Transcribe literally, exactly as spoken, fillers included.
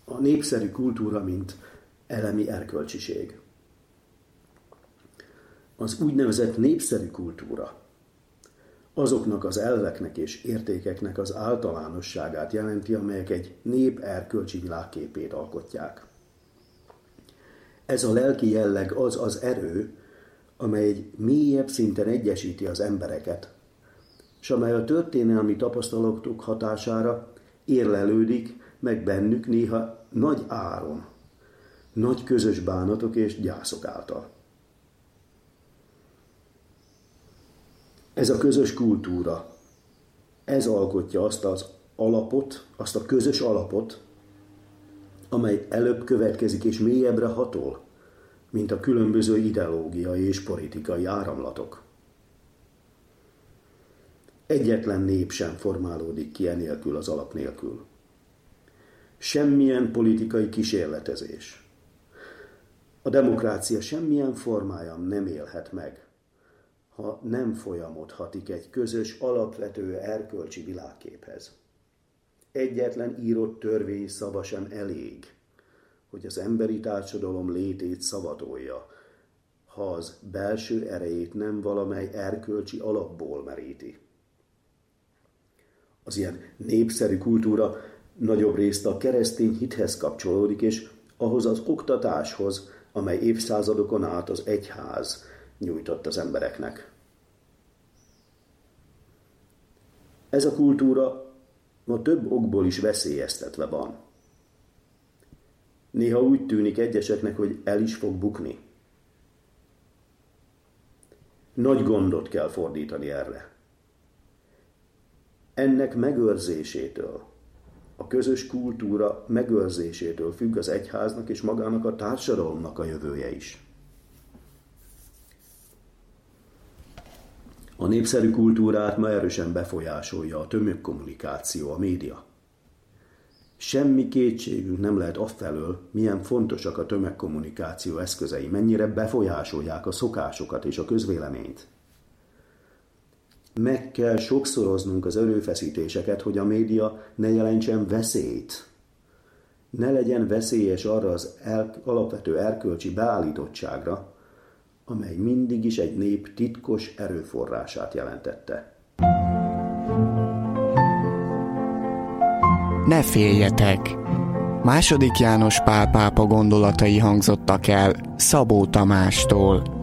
A népszerű kultúra, mint elemi erkölcsiség. Az úgynevezett népszerű kultúra azoknak az elveknek és értékeknek az általánosságát jelenti, amelyek egy nép erkölcsi világképét alkotják. Ez a lelki jelleg az az erő, amely egy mélyebb szinten egyesíti az embereket, és amely a történelmi tapasztalatok hatására érlelődik meg bennük néha nagy áron, nagy közös bánatok és gyászok által. Ez a közös kultúra, ez alkotja azt az alapot, azt a közös alapot, amely előbb következik és mélyebbre hatol, mint a különböző ideológiai és politikai áramlatok. Egyetlen nép sem formálódik ki enélkül az alap nélkül. Semmilyen politikai kísérletezés. A demokrácia semmilyen formája nem élhet meg, ha nem folyamodhatik egy közös, alapvető erkölcsi világképhez. Egyetlen írott törvény szava sem elég, hogy az emberi társadalom létét szavatolja, ha az belső erejét nem valamely erkölcsi alapból meríti. Az ilyen népszerű kultúra nagyobb részt a keresztény hithez kapcsolódik, és ahhoz az oktatáshoz, amely évszázadokon át az egyház nyújtott az embereknek. Ez a kultúra ma több okból is veszélyeztetve van. Néha úgy tűnik egyeseknek, hogy el is fog bukni. Nagy gondot kell fordítani erre. Ennek megőrzésétől, a közös kultúra megőrzésétől függ az egyháznak és magának a társadalomnak a jövője is. A népszerű kultúrát ma erősen befolyásolja a tömegkommunikáció, a média. Semmi kétségünk nem lehet afelől, milyen fontosak a tömegkommunikáció eszközei, mennyire befolyásolják a szokásokat és a közvéleményt. Meg kell sokszoroznunk az erőfeszítéseket, hogy a média ne jelentsen veszélyt. Ne legyen veszélyes arra az el, alapvető erkölcsi beállítottságra, amely mindig is egy nép titkos erőforrását jelentette. Ne féljetek! Második János Pál pápa gondolatai hangzottak el Szabó Tamástól.